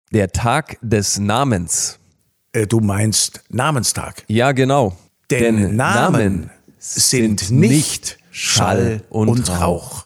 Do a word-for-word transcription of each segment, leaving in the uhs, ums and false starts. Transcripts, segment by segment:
Der Tag des Namens. Äh, du meinst Namenstag. Ja, genau. Denn, Denn Namen, Namen sind nicht Schall und, und Rauch.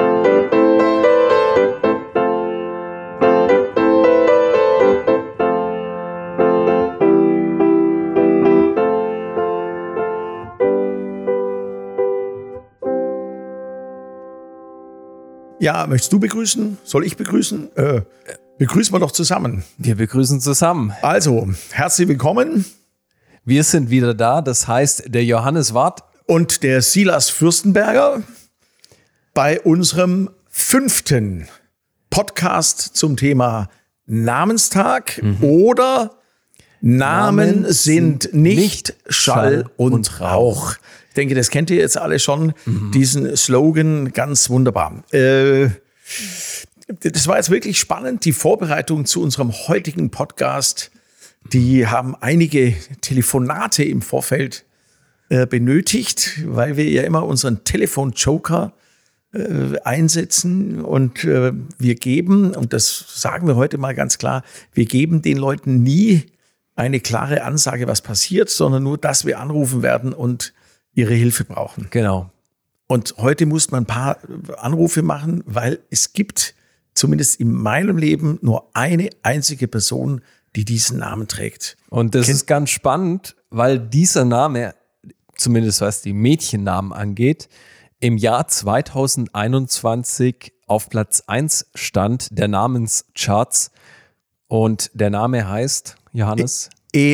Ja, möchtest du begrüßen? Soll ich begrüßen? Äh, begrüßen wir doch zusammen. Wir begrüßen zusammen. Also, herzlich willkommen. Wir sind wieder da, das heißt der Johannes Wart und der Silas Fürstenberger bei unserem fünften Podcast zum Thema Namenstag mhm. oder Namen, Namen sind nicht Schall und, und Rauch. Ich denke, das kennt ihr jetzt alle schon, mhm. diesen Slogan, ganz wunderbar. Äh, das war jetzt wirklich spannend, die Vorbereitung zu unserem heutigen Podcast. Die haben einige Telefonate im Vorfeld äh, benötigt, weil wir ja immer unseren Telefon-Joker äh, einsetzen und äh, wir geben, und das sagen wir heute mal ganz klar, wir geben den Leuten nie eine klare Ansage, was passiert, sondern nur, dass wir anrufen werden und ihre Hilfe brauchen. Genau. Und heute muss man ein paar Anrufe machen, weil es gibt zumindest in meinem Leben nur eine einzige Person, die diesen Namen trägt. Und das Ken- ist ganz spannend, weil dieser Name, zumindest was die Mädchennamen angeht, im Jahr zwanzig einundzwanzig auf Platz eins stand der Namenscharts. Und der Name heißt, Johannes? E-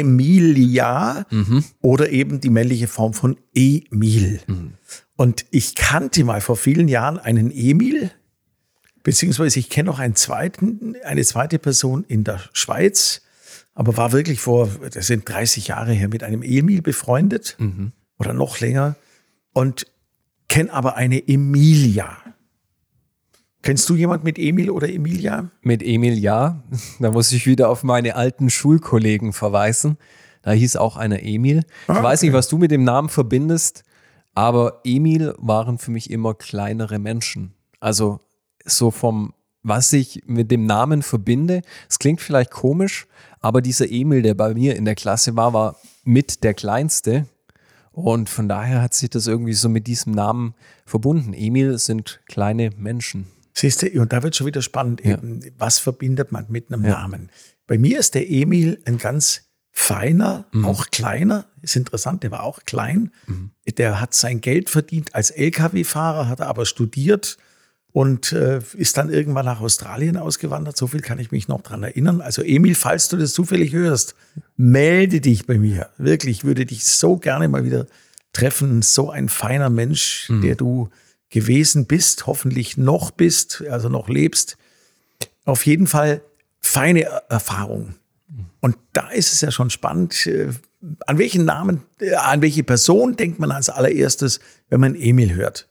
Emilia mhm. oder eben die männliche Form von Emil. Mhm. Und ich kannte mal vor vielen Jahren einen Emil, beziehungsweise ich kenne noch einen zweiten, eine zweite Person in der Schweiz, aber war wirklich vor, das sind dreißig Jahre her, mit einem Emil befreundet mhm. oder noch länger und kenne aber eine Emilia. Kennst du jemand mit Emil oder Emilia? Mit Emil, ja. Da muss ich wieder auf meine alten Schulkollegen verweisen. Da hieß auch einer Emil. Ich ah, weiß nicht, was du mit dem Namen verbindest, aber Emil waren für mich immer kleinere Menschen. Also so vom, was ich mit dem Namen verbinde, es klingt vielleicht komisch, aber dieser Emil, der bei mir in der Klasse war, war mit der Kleinste. Und von daher hat sich das irgendwie so mit diesem Namen verbunden. Emil sind kleine Menschen. Siehst du, und da wird schon wieder spannend, ja. eben, was verbindet man mit einem ja. Namen? Bei mir ist der Emil ein ganz feiner, mhm. auch kleiner, ist interessant, der war auch klein. Mhm. Der hat sein Geld verdient als L K W-Fahrer, hat aber studiert und äh, ist dann irgendwann nach Australien ausgewandert. So viel kann ich mich noch dran erinnern. Also Emil, falls du das zufällig hörst, melde dich bei mir. Wirklich, ich würde dich so gerne mal wieder treffen. So ein feiner Mensch, mhm. der du gewesen bist, hoffentlich noch bist, also noch lebst. Auf jeden Fall feine Erfahrung. Und da ist es ja schon spannend, an welchen Namen, an welche Person denkt man als allererstes, wenn man Emil hört?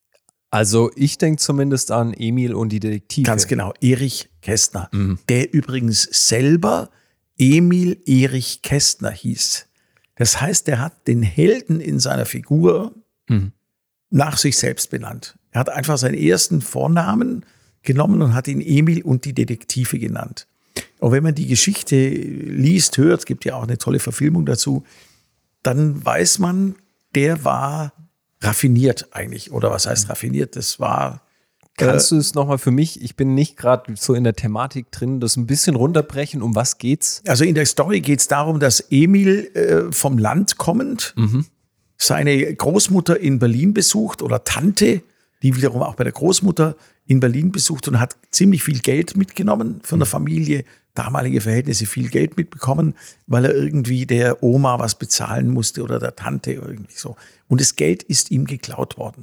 Also ich denke zumindest an Emil und die Detektive. Ganz genau, Erich Kästner, mhm. der übrigens selber Emil Erich Kästner hieß. Das heißt, er hat den Helden in seiner Figur mhm. nach sich selbst benannt. Er hat einfach seinen ersten Vornamen genommen und hat ihn Emil und die Detektive genannt. Und wenn man die Geschichte liest, hört, es gibt ja auch eine tolle Verfilmung dazu, dann weiß man, der war raffiniert eigentlich. Oder was heißt raffiniert? Das war... Kannst äh, du es nochmal für mich, ich bin nicht gerade so in der Thematik drin, das ein bisschen runterbrechen, um was geht's? Also in der Story geht es darum, dass Emil äh, vom Land kommend mhm. seine Großmutter in Berlin besucht oder Tante, die wiederum auch bei der Großmutter in Berlin besucht und hat ziemlich viel Geld mitgenommen von der Familie, damalige Verhältnisse, viel Geld mitbekommen, weil er irgendwie der Oma was bezahlen musste oder der Tante oder irgendwie so. Und das Geld ist ihm geklaut worden.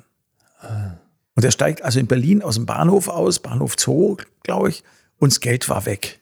Und er steigt also in Berlin aus dem Bahnhof aus, Bahnhof Zoo, glaube ich, und das Geld war weg.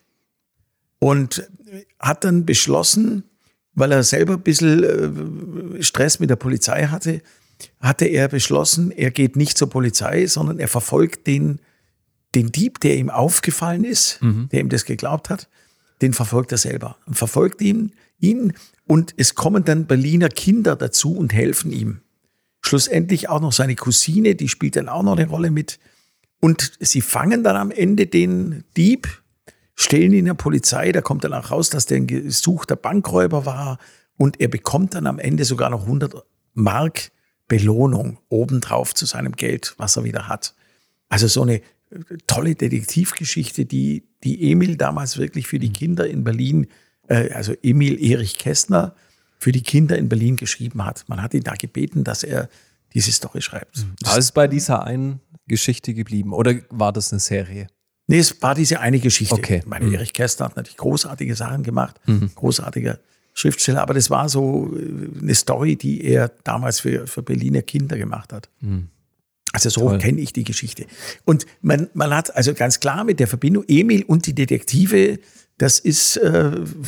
Und hat dann beschlossen, weil er selber ein bisschen Stress mit der Polizei hatte, hatte er beschlossen, er geht nicht zur Polizei, sondern er verfolgt den, den Dieb, der ihm aufgefallen ist, mhm. der ihm das geglaubt hat, den verfolgt er selber und verfolgt ihn, ihn und es kommen dann Berliner Kinder dazu und helfen ihm. Schlussendlich auch noch seine Cousine, die spielt dann auch noch eine Rolle mit und sie fangen dann am Ende den Dieb stellen ihn der Polizei, da kommt dann auch raus, dass der ein gesuchter Bankräuber war und er bekommt dann am Ende sogar noch hundert Mark Belohnung obendrauf zu seinem Geld, was er wieder hat. Also so eine tolle Detektivgeschichte, die, die Emil damals wirklich für die Kinder in Berlin, äh, also Emil Erich Kästner, für die Kinder in Berlin geschrieben hat. Man hat ihn da gebeten, dass er diese Story schreibt. Das ist bei dieser einen Geschichte geblieben oder war das eine Serie? Nee, es war diese eine Geschichte. Okay. Ich meine, Mhm. Erich Kästner hat natürlich großartige Sachen gemacht, Mhm. großartiger Schriftsteller, aber das war so eine Story, die er damals für, für Berliner Kinder gemacht hat. Mhm. Also so kenne ich die Geschichte. Und man, man hat also ganz klar mit der Verbindung Emil und die Detektive, das ist äh,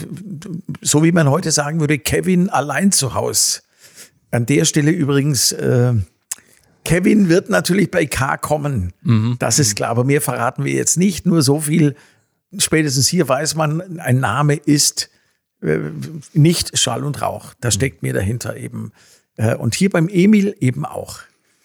so, wie man heute sagen würde, Kevin allein zu Hause. An der Stelle übrigens, äh, Kevin wird natürlich bei K kommen. Mhm. Das ist klar, aber mehr verraten wir jetzt nicht. Nur so viel, spätestens hier weiß man, ein Name ist äh, nicht Schall und Rauch. Da steckt mehr dahinter eben. Äh, und hier beim Emil eben auch.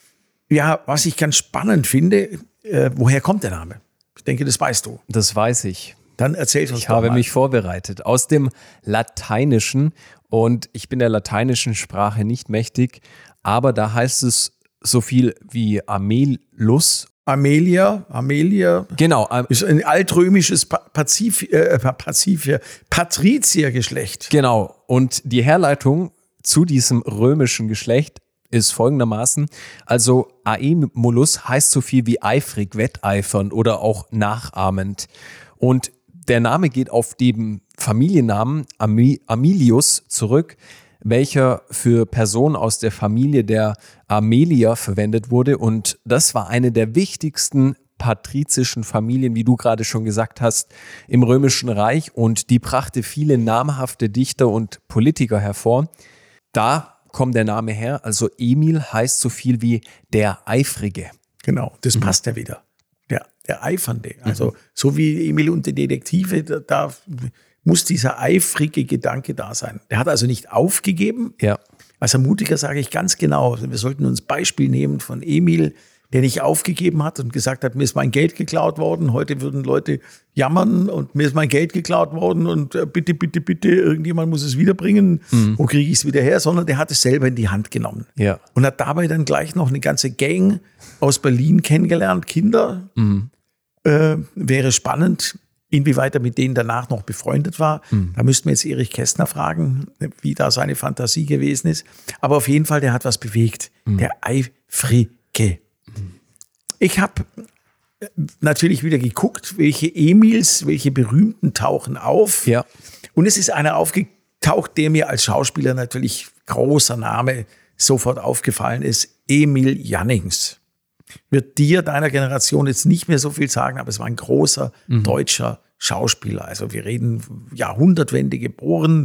Ja, was ich ganz spannend finde, äh, woher kommt der Name? Ich denke, das weißt du. Das weiß ich. Dann erzähl uns Ich doch habe mal. mich vorbereitet. Aus dem Lateinischen, und ich bin der lateinischen Sprache nicht mächtig, aber da heißt es so viel wie Amelus. Amelia, Amelia Genau, am- ist ein altrömisches Pa- Pazif, äh, Pazif, Patriziergeschlecht. genau. Und die Herleitung zu diesem römischen Geschlecht ist folgendermaßen, also Aemulus heißt so viel wie eifrig, wetteifernd oder auch nachahmend. Und der Name geht auf den Familiennamen Ami- Amilius zurück, welcher für Personen aus der Familie der Amelia verwendet wurde. Und das war eine der wichtigsten patrizischen Familien, wie du gerade schon gesagt hast, im Römischen Reich. Und die brachte viele namhafte Dichter und Politiker hervor. Da kommt der Name her. Also Emil heißt so viel wie der Eifrige. Genau, das Mhm. passt ja wieder. Der, der Eifernde. Also so wie Emil und die Detektive, da, da muss dieser eifrige Gedanke da sein. Der hat also nicht aufgegeben. Ja. Als Ermutiger sage ich ganz genau, wir sollten uns Beispiel nehmen von Emil, der nicht aufgegeben hat und gesagt hat, mir ist mein Geld geklaut worden. Heute würden Leute jammern und mir ist mein Geld geklaut worden und äh, bitte, bitte, bitte, irgendjemand muss es wiederbringen. Mhm. Wo kriege ich es wieder her? Sondern der hat es selber in die Hand genommen. Ja. Und hat dabei dann gleich noch eine ganze Gang aus Berlin kennengelernt, Kinder. Mhm. Äh, wäre spannend, inwieweit er mit denen danach noch befreundet war. Mhm. Da müssten wir jetzt Erich Kästner fragen, wie da seine Fantasie gewesen ist. Aber auf jeden Fall, der hat was bewegt. Mhm. Der Eifrige. Ich habe natürlich wieder geguckt, welche Emils, welche berühmten tauchen auf. Ja. Und es ist einer aufgetaucht, der mir als Schauspieler natürlich großer Name sofort aufgefallen ist. Emil Jannings. Wird dir, deiner Generation, jetzt nicht mehr so viel sagen, aber es war ein großer Mhm. deutscher Schauspieler. Also wir reden Jahrhundertwende geboren,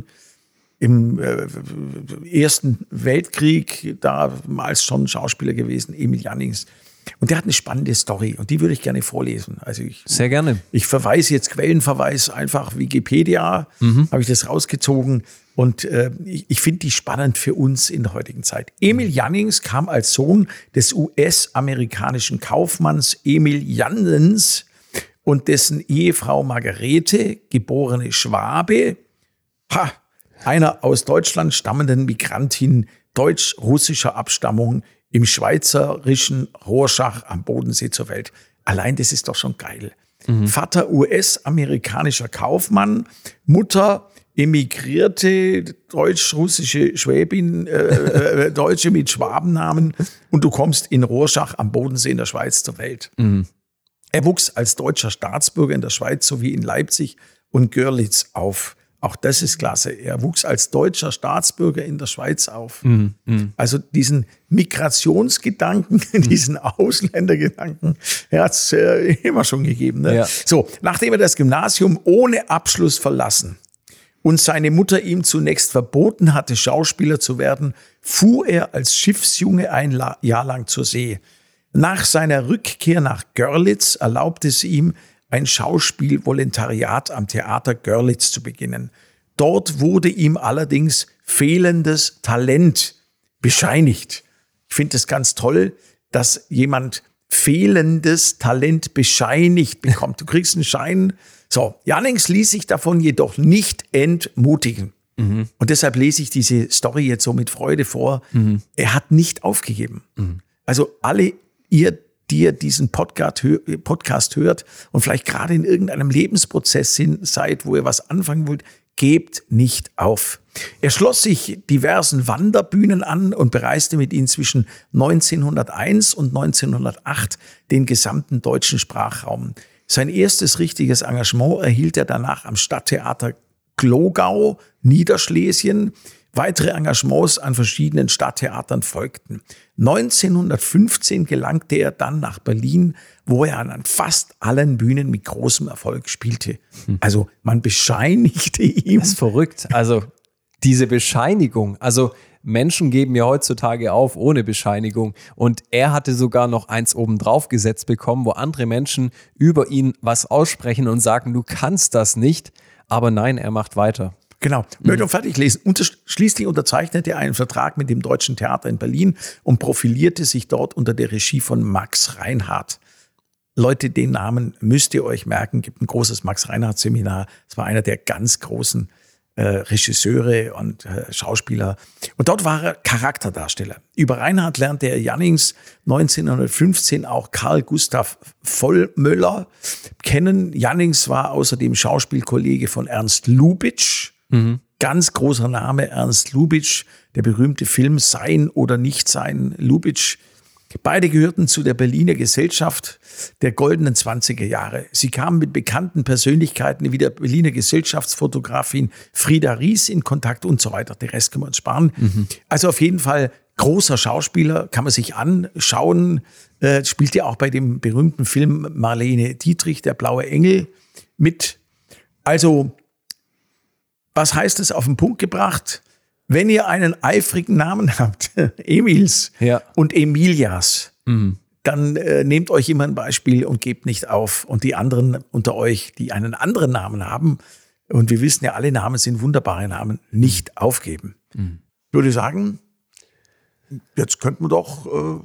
im äh, Ersten Weltkrieg, damals schon Schauspieler gewesen, Emil Jannings. Und der hat eine spannende Story und die würde ich gerne vorlesen. Also ich, Sehr gerne. ich verweise jetzt, Quellenverweis, einfach Wikipedia, mhm. habe ich das rausgezogen. Und äh, ich, ich finde die spannend für uns in der heutigen Zeit. Emil Jannings kam als Sohn des U S-amerikanischen Kaufmanns Emil Jannens und dessen Ehefrau Margarete, geborene Schwabe, ha, einer aus Deutschland stammenden Migrantin deutsch-russischer Abstammung im schweizerischen Rorschach am Bodensee zur Welt. Allein das ist doch schon geil. Mhm. Vater U S-amerikanischer Kaufmann, Mutter emigrierte deutsch-russische Schwäbin, äh, Deutsche mit Schwabennamen und du kommst in Rorschach am Bodensee in der Schweiz zur Welt. Mhm. Er wuchs als deutscher Staatsbürger in der Schweiz sowie in Leipzig und Görlitz auf. Auch das ist klasse. Er wuchs als deutscher Staatsbürger in der Schweiz auf. Mhm. Mhm. Also diesen Migrationsgedanken, mhm. diesen Ausländergedanken, er hat es äh, immer schon gegeben. Ne? Ja. So, nachdem er das Gymnasium ohne Abschluss verlassen und seine Mutter ihm zunächst verboten hatte, Schauspieler zu werden, fuhr er als Schiffsjunge ein La- Jahr lang zur See. Nach seiner Rückkehr nach Görlitz erlaubte es ihm, ein Schauspielvolontariat am Theater Görlitz zu beginnen. Dort wurde ihm allerdings fehlendes Talent bescheinigt. Ich finde es ganz toll, dass jemand fehlendes Talent bescheinigt bekommt. Du kriegst einen Schein. So, Jannings ließ sich davon jedoch nicht entmutigen. Mhm. Und deshalb lese ich diese Story jetzt so mit Freude vor. Mhm. Er hat nicht aufgegeben. Mhm. Also alle ihr, die ihr diesen Podcast, Podcast hört und vielleicht gerade in irgendeinem Lebensprozess seid, wo ihr was anfangen wollt, gebt nicht auf. Er schloss sich diversen Wanderbühnen an und bereiste mit ihnen zwischen neunzehnhunderteins und neunzehnhundertacht den gesamten deutschen Sprachraum. Sein erstes richtiges Engagement erhielt er danach am Stadttheater Glogau, Niederschlesien. Weitere Engagements an verschiedenen Stadttheatern folgten. neunzehnhundertfünfzehn gelangte er dann nach Berlin, wo er an fast allen Bühnen mit großem Erfolg spielte. Also man bescheinigte ihm. Das ist verrückt. Also diese Bescheinigung, also Menschen geben ja heutzutage auf ohne Bescheinigung. Und er hatte sogar noch eins obendrauf gesetzt bekommen, wo andere Menschen über ihn was aussprechen und sagen, du kannst das nicht. Aber nein, er macht weiter. Genau. Möchte und fertig lesen. Unter, schließlich unterzeichnete er einen Vertrag mit dem Deutschen Theater in Berlin und profilierte sich dort unter der Regie von Max Reinhardt. Leute, den Namen müsst ihr euch merken. Gibt ein großes Max Reinhardt Seminar. Es war einer der ganz großen äh, Regisseure und äh, Schauspieler. Und dort war er Charakterdarsteller. Über Reinhardt lernte er Jannings neunzehnhundertfünfzehn auch Karl Gustav Vollmöller kennen. Jannings war außerdem Schauspielkollege von Ernst Lubitsch. Mhm. Ganz großer Name, Ernst Lubitsch, der berühmte Film Sein oder Nicht-Sein, Lubitsch. Beide gehörten zu der Berliner Gesellschaft der goldenen zwanziger Jahre. Sie kamen mit bekannten Persönlichkeiten wie der Berliner Gesellschaftsfotografin Frieda Ries in Kontakt und so weiter. Den Rest können wir uns sparen. Mhm. Also auf jeden Fall großer Schauspieler, kann man sich anschauen. Äh, spielt ja auch bei dem berühmten Film Marlene Dietrich, Der blaue Engel, mit. Also was heißt es auf den Punkt gebracht? Wenn ihr einen eifrigen Namen habt, Emils ja. und Emilias, mhm. dann äh, nehmt euch immer ein Beispiel und gebt nicht auf. Und die anderen unter euch, die einen anderen Namen haben, und wir wissen ja, alle Namen sind wunderbare Namen, nicht aufgeben. Mhm. Ich würde sagen, jetzt könnten wir doch äh,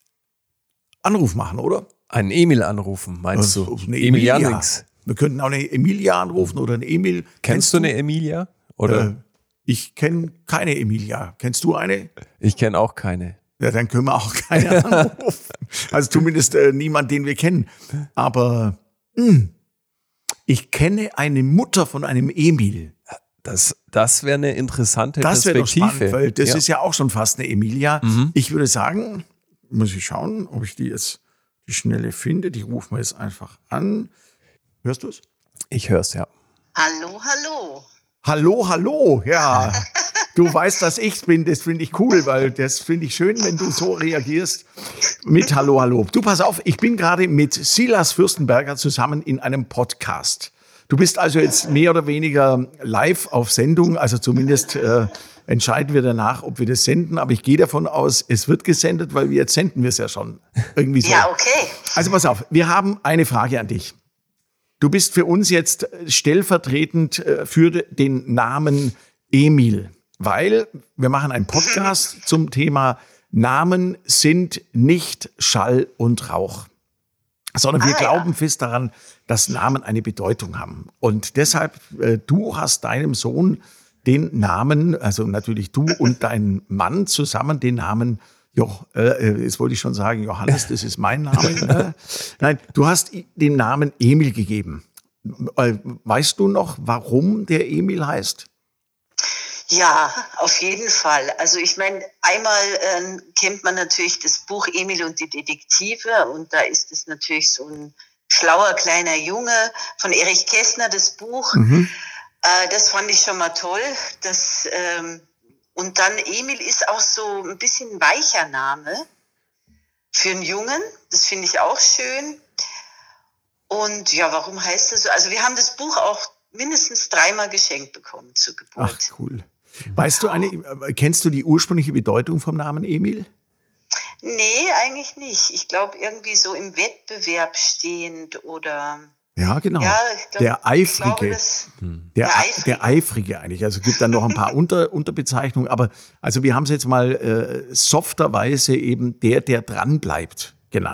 Anruf machen, oder? Einen Emil anrufen, meinst äh, du? Eine Emil Jannings. Wir könnten auch eine Emilia anrufen oder einen Emil. Kennst, Kennst du eine Emilia? Oder? Äh, ich kenne keine Emilia. Kennst du eine? Ich kenne auch keine. Ja, dann können wir auch keine anrufen. Also zumindest äh, niemand, den wir kennen. Aber mh, ich kenne eine Mutter von einem Emil. Das, das wäre eine interessante das Perspektive. Das wäre doch spannend, weil das ja. ist ja auch schon fast eine Emilia. Mhm. Ich würde sagen, muss ich schauen, ob ich die jetzt die Schnelle finde. Die rufen wir jetzt einfach an. Hörst du es? Ich höre es, ja. Hallo, hallo. Hallo, hallo, ja. Du weißt, dass ich bin, das finde ich cool, weil das finde ich schön, wenn du so reagierst mit Hallo, hallo. Du, pass auf, ich bin gerade mit Silas Fürstenberger zusammen in einem Podcast. Du bist also jetzt mehr oder weniger live auf Sendung, also zumindest äh, entscheiden wir danach, ob wir das senden, aber ich gehe davon aus, es wird gesendet, weil wir jetzt senden wir es ja schon. Irgendwie so. Ja, okay. Also pass auf, wir haben eine Frage an dich. Du bist für uns jetzt stellvertretend für den Namen Emil, weil wir machen einen Podcast zum Thema Namen sind nicht Schall und Rauch, sondern wir ah, glauben ja. fest daran, dass Namen eine Bedeutung haben. Und deshalb, du hast deinem Sohn den Namen, also natürlich du und dein Mann zusammen den Namen Jo, äh, jetzt wollte ich schon sagen, Johannes, das ist mein Name. Ne? Nein, du hast den Namen Emil gegeben. Weißt du noch, warum der Emil heißt? Ja, auf jeden Fall. Also ich meine, einmal äh, kennt man natürlich das Buch Emil und die Detektive und da ist es natürlich so ein schlauer kleiner Junge von Erich Kästner, das Buch. Mhm. Äh, das fand ich schon mal toll. Das ähm, Und dann Emil ist auch so ein bisschen ein weicher Name für einen Jungen. Das finde ich auch schön. Und ja, warum heißt das so? Also wir haben das Buch auch mindestens dreimal geschenkt bekommen zur Geburt. Ach, cool. Weißt du, eine, kennst du die ursprüngliche Bedeutung vom Namen Emil? Nee, eigentlich nicht. Ich glaube irgendwie so im Wettbewerb stehend oder... Ja, genau. Ja, glaub, der Eifrige. Glaube, das, der, der, Eifrige. der Eifrige eigentlich. Also es gibt dann noch ein paar Unter, Unterbezeichnungen. Aber also wir haben es jetzt mal äh, softerweise eben der, der dran bleibt, genannt.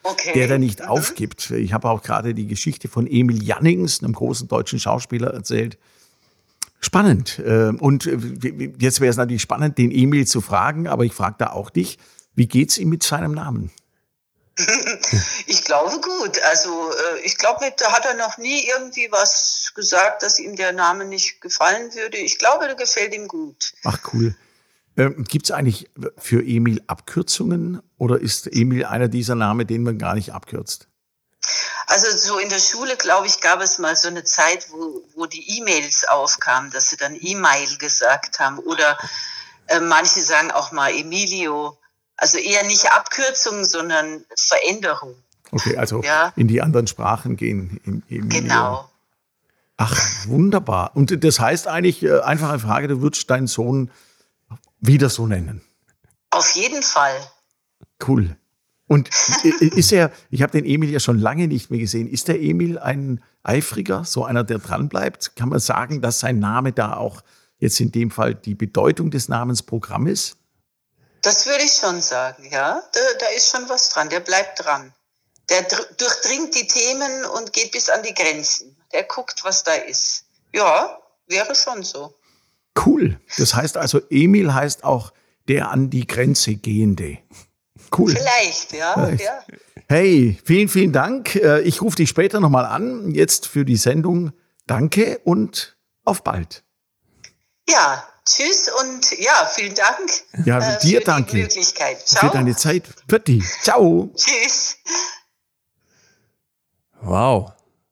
Okay. der da nicht Mhm. aufgibt. Ich habe auch gerade die Geschichte von Emil Jannings, einem großen deutschen Schauspieler, erzählt. Spannend. Ähm, Und jetzt wäre es natürlich spannend, den Emil zu fragen, aber ich frage da auch dich, wie geht's ihm mit seinem Namen? Ich glaube gut. Also äh, ich glaube, da hat er noch nie irgendwie was gesagt, dass ihm der Name nicht gefallen würde. Ich glaube, der gefällt ihm gut. Ach cool. Ähm, Gibt es eigentlich für Emil Abkürzungen oder ist Emil einer dieser Namen, den man gar nicht abkürzt? Also so in der Schule, glaube ich, gab es mal so eine Zeit, wo, wo die E-Mails aufkamen, dass sie dann E-Mail gesagt haben. Oder äh, manche sagen auch mal Emilio. Also eher nicht Abkürzung, sondern Veränderung. Okay, also Ja. in die anderen Sprachen gehen. Em- Emilio. Genau. Ach, wunderbar. Und das heißt eigentlich, äh, einfache Frage, du würdest deinen Sohn wieder so nennen. Auf jeden Fall. Cool. Und i- ist er, ich habe den Emil ja schon lange nicht mehr gesehen, ist der Emil ein Eifriger, so einer, der dranbleibt? Kann man sagen, dass sein Name da auch jetzt in dem Fall die Bedeutung des Namens Programm ist? Das würde ich schon sagen, ja. Da, da ist schon was dran. Der bleibt dran. Der dr- durchdringt die Themen und geht bis an die Grenzen. Der guckt, was da ist. Ja, wäre schon so. Cool. Das heißt also, Emil heißt auch der an die Grenze gehende. Cool. Vielleicht, ja. Vielleicht. ja. Hey, vielen, vielen Dank. Äh, Ich rufe dich später nochmal an. Jetzt für die Sendung. Danke und auf bald. Ja, tschüss und ja, vielen Dank Ja, äh, dir für danke. die Möglichkeit. Für Ciao. deine Zeit. Für dich. Ciao. Tschüss. Wow.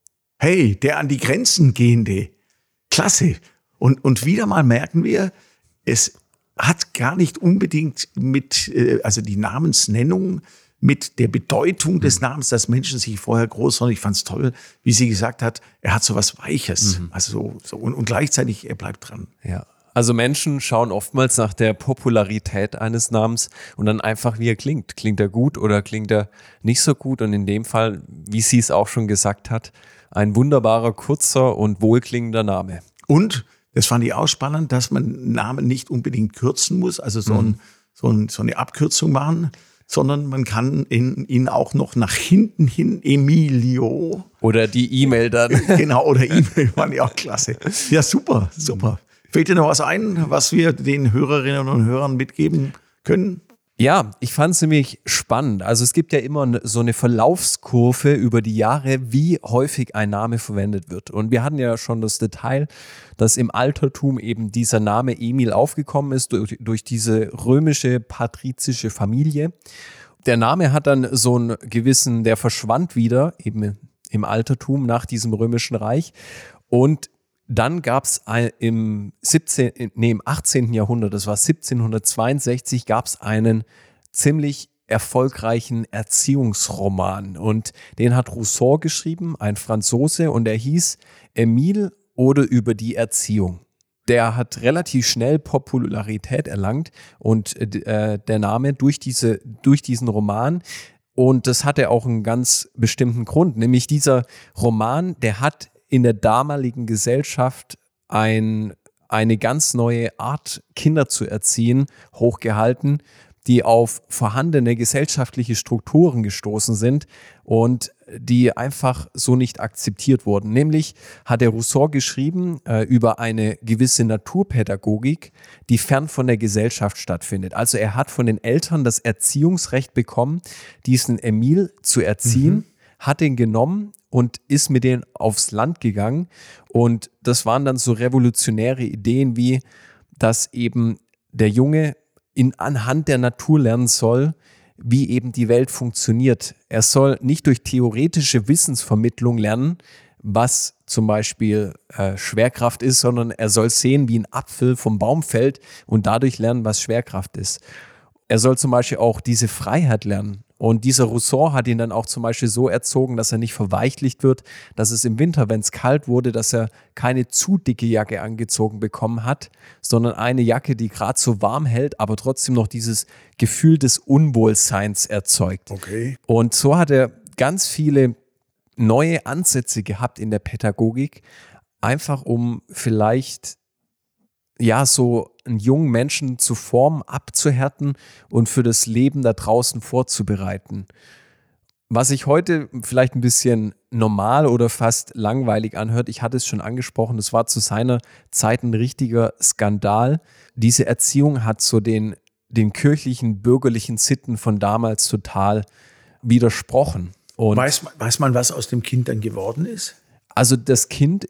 Hey, der an die Grenzen gehende. Klasse. Und, und wieder mal merken wir, es hat gar nicht unbedingt mit, äh, also die Namensnennung, mit der Bedeutung des Namens, dass Menschen sich vorher groß, sondern ich fand es toll, wie sie gesagt hat, er hat so was Weiches. Also so, so und, und gleichzeitig, er bleibt dran. Ja. Also Menschen schauen oftmals nach der Popularität eines Namens und dann einfach, wie er klingt. Klingt er gut oder klingt er nicht so gut? Und in dem Fall, wie sie es auch schon gesagt hat, ein wunderbarer, kurzer und wohlklingender Name. Und das fand ich auch spannend, dass man Namen nicht unbedingt kürzen muss, also so, ein, so, ein, so eine Abkürzung machen, sondern man kann ihn, ihn auch noch nach hinten hin Emilio. Oder die E-Mail dann. Genau, oder E-Mail fand ich auch klasse. Ja, super, super. Fällt dir noch was ein, was wir den Hörerinnen und Hörern mitgeben können? Ja, ich fand es nämlich spannend. Also es gibt ja immer ne- so eine Verlaufskurve über die Jahre, wie häufig ein Name verwendet wird. Und wir hatten ja schon das Detail, dass im Altertum eben dieser Name Emil aufgekommen ist durch, durch diese römische patrizische Familie. Der Name hat dann so einen gewissen, der verschwand wieder eben im Altertum nach diesem römischen Reich. Und dann gab es im siebzehnten, nee, im achtzehnten Jahrhundert, das war siebzehnhundertzweiundsechzig, gab es einen ziemlich erfolgreichen Erziehungsroman. Und den hat Rousseau geschrieben, ein Franzose, und der hieß Emile oder über die Erziehung. Der hat relativ schnell Popularität erlangt und äh, der Name durch, diese, durch diesen Roman. Und das hatte auch einen ganz bestimmten Grund, nämlich dieser Roman, der hat in der damaligen Gesellschaft ein, eine ganz neue Art, Kinder zu erziehen, hochgehalten, die auf vorhandene gesellschaftliche Strukturen gestoßen sind und die einfach so nicht akzeptiert wurden. Nämlich hat der Rousseau geschrieben äh, über eine gewisse Naturpädagogik, die fern von der Gesellschaft stattfindet. Also er hat von den Eltern das Erziehungsrecht bekommen, diesen Emil zu erziehen, mhm. hat ihn genommen und ist mit denen aufs Land gegangen. Und das waren dann so revolutionäre Ideen wie, dass eben der Junge in, anhand der Natur lernen soll, wie eben die Welt funktioniert. Er soll nicht durch theoretische Wissensvermittlung lernen, was zum Beispiel äh, Schwerkraft ist, sondern er soll sehen, wie ein Apfel vom Baum fällt und dadurch lernen, was Schwerkraft ist. Er soll zum Beispiel auch diese Freiheit lernen. Und dieser Rousseau hat ihn dann auch zum Beispiel so erzogen, dass er nicht verweichlicht wird, dass es im Winter, wenn es kalt wurde, dass er keine zu dicke Jacke angezogen bekommen hat, sondern eine Jacke, die gerade so warm hält, aber trotzdem noch dieses Gefühl des Unwohlseins erzeugt. Okay. Und so hat er ganz viele neue Ansätze gehabt in der Pädagogik, einfach um vielleicht ja, so einen jungen Menschen zu formen, abzuhärten und für das Leben da draußen vorzubereiten. Was sich heute vielleicht ein bisschen normal oder fast langweilig anhört, ich hatte es schon angesprochen, das war zu seiner Zeit ein richtiger Skandal. Diese Erziehung hat so den, den kirchlichen, bürgerlichen Sitten von damals total widersprochen. Und weiß, weiß man, was aus dem Kind dann geworden ist? Also das Kind,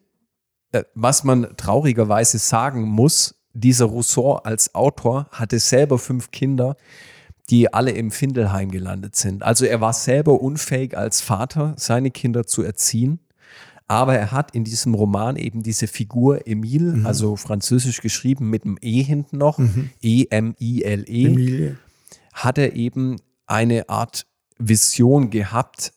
was man traurigerweise sagen muss, dieser Rousseau als Autor hatte selber fünf Kinder, die alle im Findelheim gelandet sind. Also er war selber unfähig als Vater, seine Kinder zu erziehen. Aber er hat in diesem Roman eben diese Figur Emile, mhm. also französisch geschrieben mit einem E hinten noch, mhm. E M I L E, Emilie. Hat er eben eine Art Vision gehabt,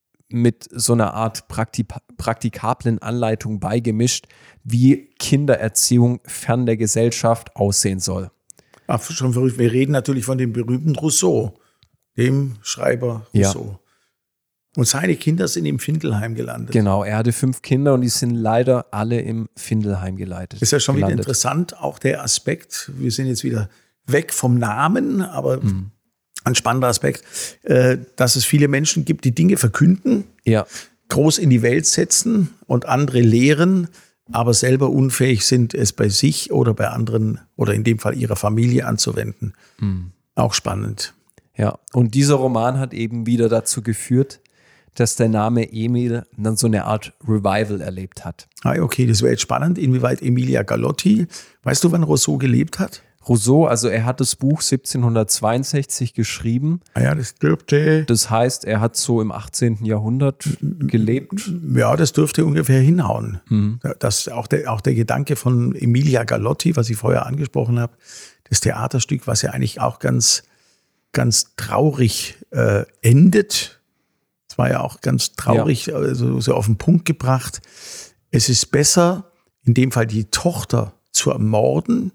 mit so einer Art Praktik- praktikablen Anleitung beigemischt, wie Kindererziehung fern der Gesellschaft aussehen soll. Ach, schon verrückt. Wir reden natürlich von dem berühmten Rousseau, dem Schreiber Rousseau. Ja. Und seine Kinder sind im Findelheim gelandet. Genau, er hatte fünf Kinder und die sind leider alle im Findelheim geleitet. Ist ja schon gelandet. wieder interessant, auch der Aspekt, wir sind jetzt wieder weg vom Namen, aber mhm. ein spannender Aspekt, äh, dass es viele Menschen gibt, die Dinge verkünden, ja. groß in die Welt setzen und andere lehren, aber selber unfähig sind, es bei sich oder bei anderen oder in dem Fall ihrer Familie anzuwenden. Mhm. Auch spannend. Ja, und dieser Roman hat eben wieder dazu geführt, dass der Name Emil dann so eine Art Revival erlebt hat. Ah, okay, das wäre jetzt spannend, inwieweit Emilia Galotti, weißt du, wann Rousseau gelebt hat? Rousseau, also er hat das Buch siebzehnhundertzweiundsechzig geschrieben. Ah ja, das dürfte... Das heißt, er hat so im achtzehnten Jahrhundert gelebt. Ja, das dürfte ungefähr hinhauen. Mhm. Das, auch, der, auch der Gedanke von Emilia Galotti, was ich vorher angesprochen habe, das Theaterstück, was ja eigentlich auch ganz, ganz traurig äh, endet. Es war ja auch ganz traurig, ja. also so auf den Punkt gebracht. Es ist besser, in dem Fall die Tochter zu ermorden,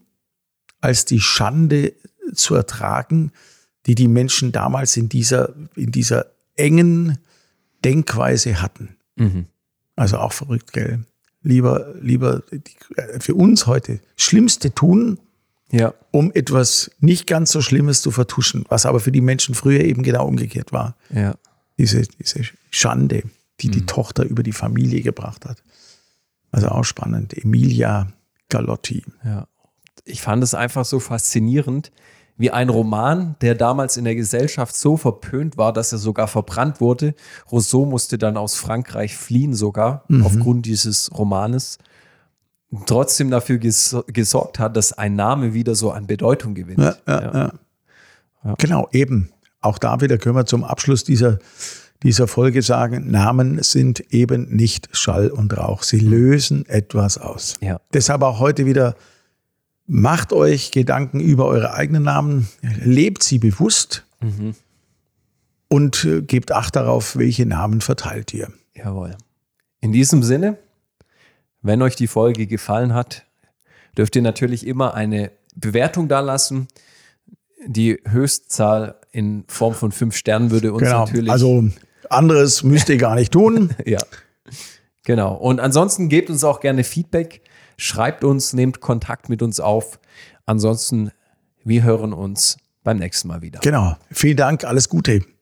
als die Schande zu ertragen, die die Menschen damals in dieser, in dieser engen Denkweise hatten. Mhm. Also auch verrückt, gell? Lieber, lieber die, für uns heute Schlimmste tun, ja. um etwas nicht ganz so Schlimmes zu vertuschen, was aber für die Menschen früher eben genau umgekehrt war. Ja. Diese, diese Schande, die mhm. die Tochter über die Familie gebracht hat. Also auch spannend. Emilia Galotti. Ja. Ich fand es einfach so faszinierend, wie ein Roman, der damals in der Gesellschaft so verpönt war, dass er sogar verbrannt wurde. Rousseau musste dann aus Frankreich fliehen sogar, mhm. aufgrund dieses Romanes. Trotzdem dafür ges- gesorgt hat, dass ein Name wieder so an Bedeutung gewinnt. Ja, ja, ja. Ja. Ja. Genau, eben. Auch da wieder können wir zum Abschluss dieser, dieser Folge sagen, Namen sind eben nicht Schall und Rauch. Sie lösen etwas aus. Ja. Deshalb auch heute wieder: Macht euch Gedanken über eure eigenen Namen, lebt sie bewusst mhm. und äh, gebt Acht darauf, welche Namen verteilt ihr. Jawohl. In diesem Sinne, wenn euch die Folge gefallen hat, dürft ihr natürlich immer eine Bewertung dalassen. Die Höchstzahl in Form von fünf Sternen würde uns genau. natürlich... Also anderes müsst ihr gar nicht tun. Ja, genau. Und ansonsten gebt uns auch gerne Feedback. Schreibt uns, nehmt Kontakt mit uns auf. Ansonsten, wir hören uns beim nächsten Mal wieder. Genau. Vielen Dank, alles Gute.